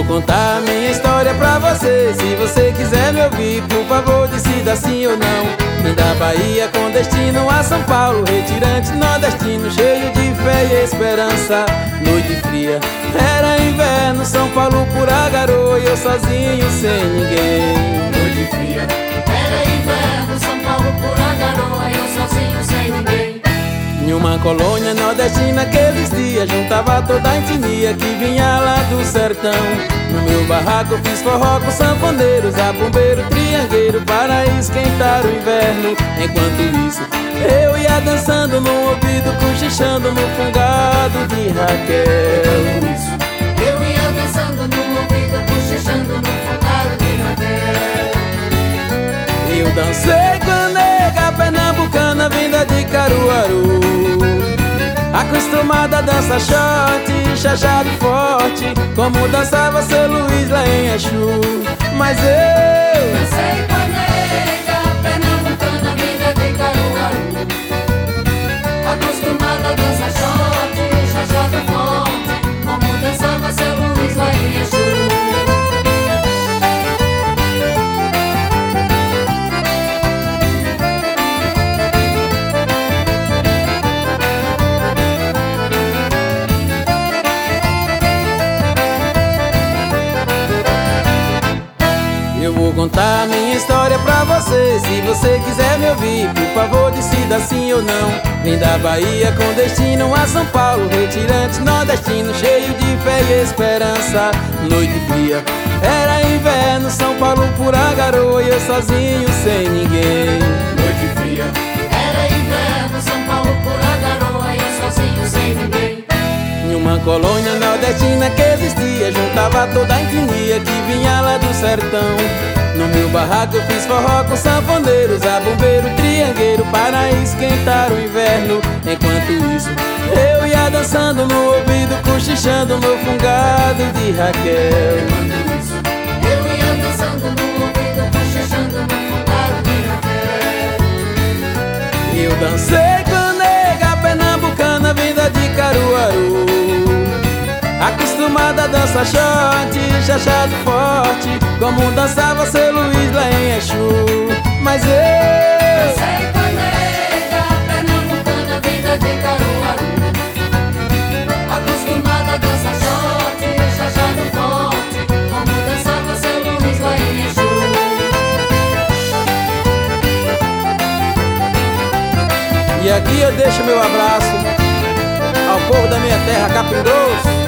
vou contar minha história pra você. Se você quiser me ouvir, por favor, decida sim ou não. Vim da Bahia com destino a São Paulo, retirante nordestino, cheio de fé e esperança. Noite fria, era inverno, São Paulo pura garoa e eu sozinho sem ninguém. Noite fria, era inverno, São Paulo pura garoa e eu sozinho sem ninguém. Em uma colônia nordestina que existia, juntava toda a etnia que vinha lá do sertão. No meu barraco eu fiz forró com sanfoneiros, zabumbeiro, triangueiro, para esquentar o inverno. Enquanto isso, eu ia dançando no ouvido, cochichando no fungado de Raquel. Eu ia dançando no ouvido, cochichando no fungado de Raquel. Eu dancei com a nega pernambucana vinda de Caruaru, acostumada a dançar short, chachado forte, como dançava seu Luiz lá em Exu. Mas eu dancei com a nega pernambucana vinda de Caruaru, acostumada a dançar short, chachado forte, como dançava seu Luiz lá em Exu. eu vou contar minha história pra você. Se você quiser me ouvir, por favor, decida sim ou não. Vim da Bahia com destino a São Paulo, retirante nordestino, cheio de fé e esperança. Noite fria, era inverno, São Paulo pura garoa e eu sozinho sem ninguém. Noite fria, era inverno, São Paulo pura garoa e eu sozinho sem ninguém. Em uma colônia nordestina que existia, juntava toda a etnia que vinha lá do sertão. No meu barraco eu fiz forró com sanfoneiros, zabumbeiro, triangueiro, para esquentar o inverno. Enquanto isso, eu ia dançando no ouvido, cochichando no fungado de Raquel. Enquanto isso, eu ia dançando no ouvido, cochichando no fungado de Raquel. Eu dancei com a nega pernambucana vinda de Caruaru, acostumada a dançar short, chachado forte, como dançava seu Luiz lá em Exu. Mas eu dancei com a nega pernambucana vinda de Caruaru, acostumada a dançar short, chachado forte, como dançava seu Luiz lá em Exu. E aqui eu deixo meu abraço ao povo da minha terra, Capim Grosso.